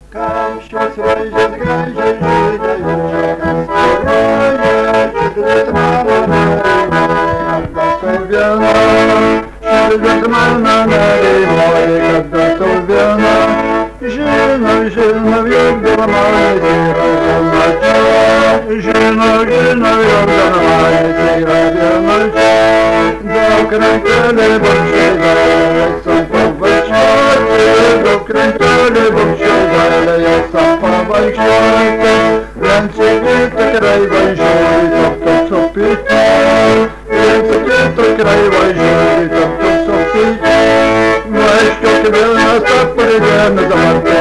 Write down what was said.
Kam šios vaizdės gražiai žaidė žakas roja, širdis mano nerimoja, kad tu viena. Širdis mano nerimoja, kad tu viena. Žinau, jog dėl manęs yra viena čia. Žinau, jog dėl manęs yra viena čia. Daug kranteliai bokščiai dalė, sako vaikščioti. Daug kranteliai bokščiai dalė, sako vaikščioti. Vien sėki tikrai važiuoji, top su pyti. Vien sėki tikrai važiuoji, top su pyti. Važiuok vienas, tak pridėmės dabar.